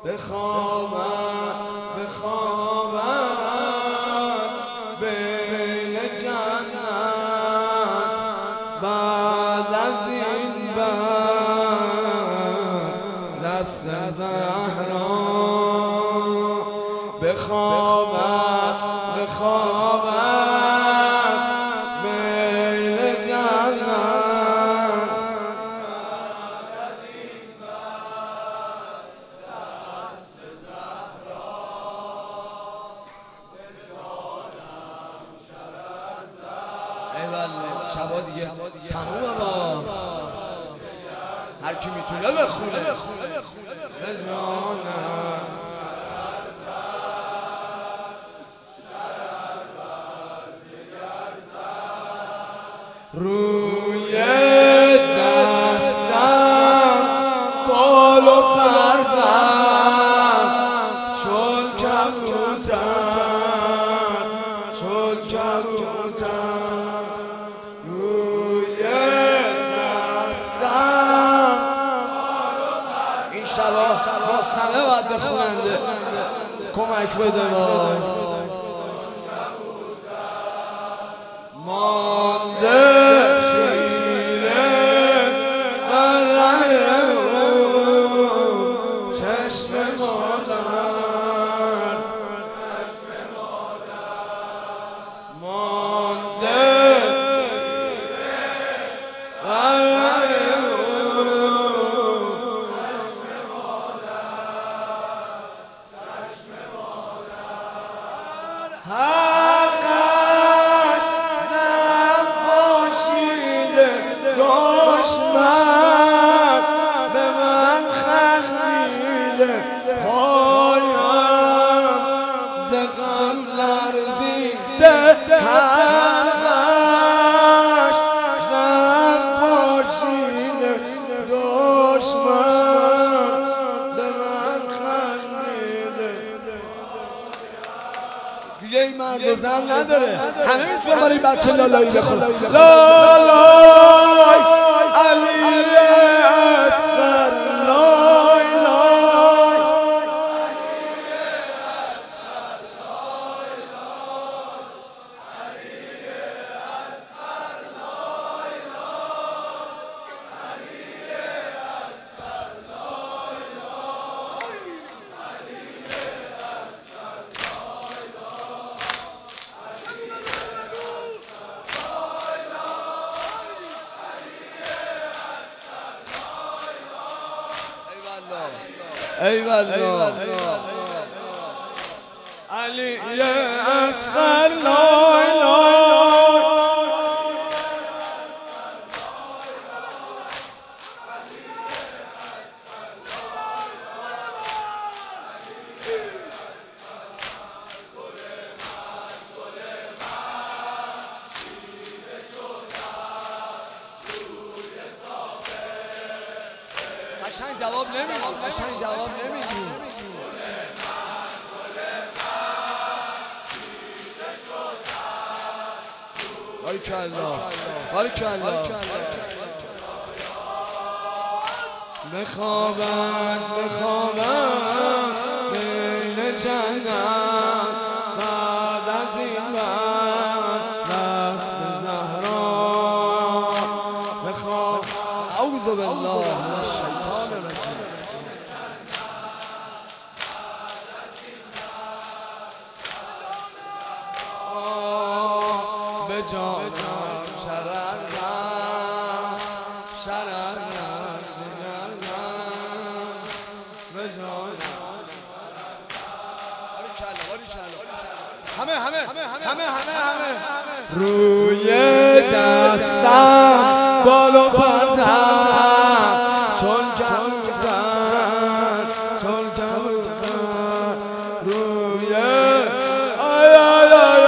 بخوابم بین جنت بعد از این بر دست زهرا بخوابم بین جنت بعد از این بر دست زهرا بجانم شب از زهرا. شبا دیگه تمومه با هر کی میتونه بخونه بجانم روی دستم بال و پر زد چون کبوتر روی دستم این شبا مستمع باید بخوننده کمک بده مانده خیره بر ره چشم مادر مانده خیره بر ره چشم مادر دشمن به من خندیده پایم ز غم لرزیده حلقش زن پاشیده دشمن به من خندیده. دیگه این مرد و زن نداره، همه میتونن برای این بچه لالایی بخونن. لالای علی اصغر لای لای ایوالله علی اصغر لای لای قشنگ جواب نمیدی باریکالله بخوابم بین جنت بعد از این بر دست زهرا بخواب اعوذ بالله من الشیطان الرجیم بجانم شرر همه روی دستم بال و پر زد چون کبوتر روی آی آی آی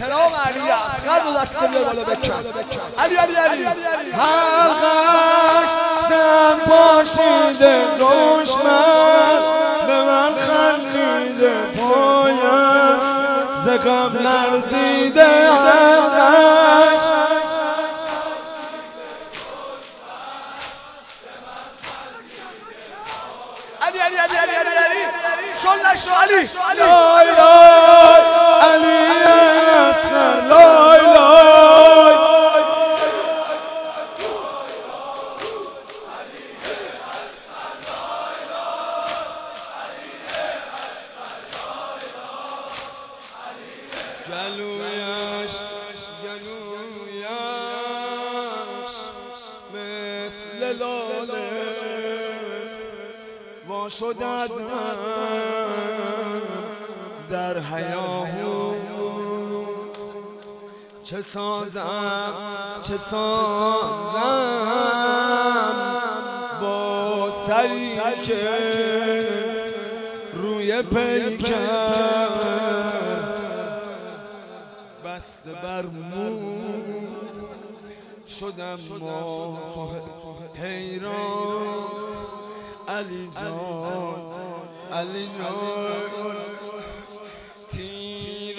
احترام علی اصغر رو دست بیار بالا بکن. علی علی علی حلقش زن پاشیده دشمن به من خندیده پایم ز غم لرزیده حلقش علی علی علی علی علی علی شلش علی لای لای علی اصغر لای لای گلویش مثل لاله وا شد از من در هیاهو چه سازم با سری که روی پیکر بسته بر مو شدم حیران علی جان علی جان تیر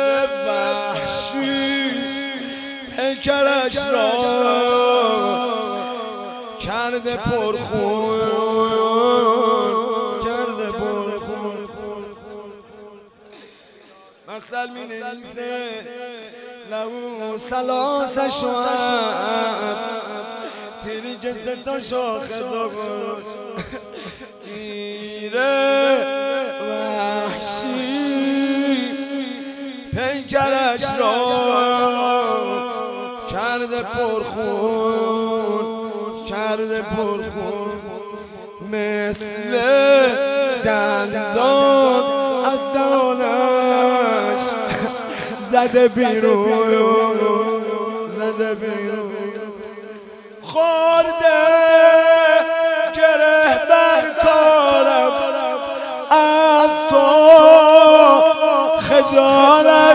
وحشی پیکرش را کرده پرخون کرده پرخون مقتل می نویسه لبو سلاس شوام تیری که ستا شاخه داغون تیر وحشی پیکرش را کرده پرخون کرده پرخون مثل دندان از دهانش زده بیرون زده بیرون خورده گره بر کارم از تو خجالت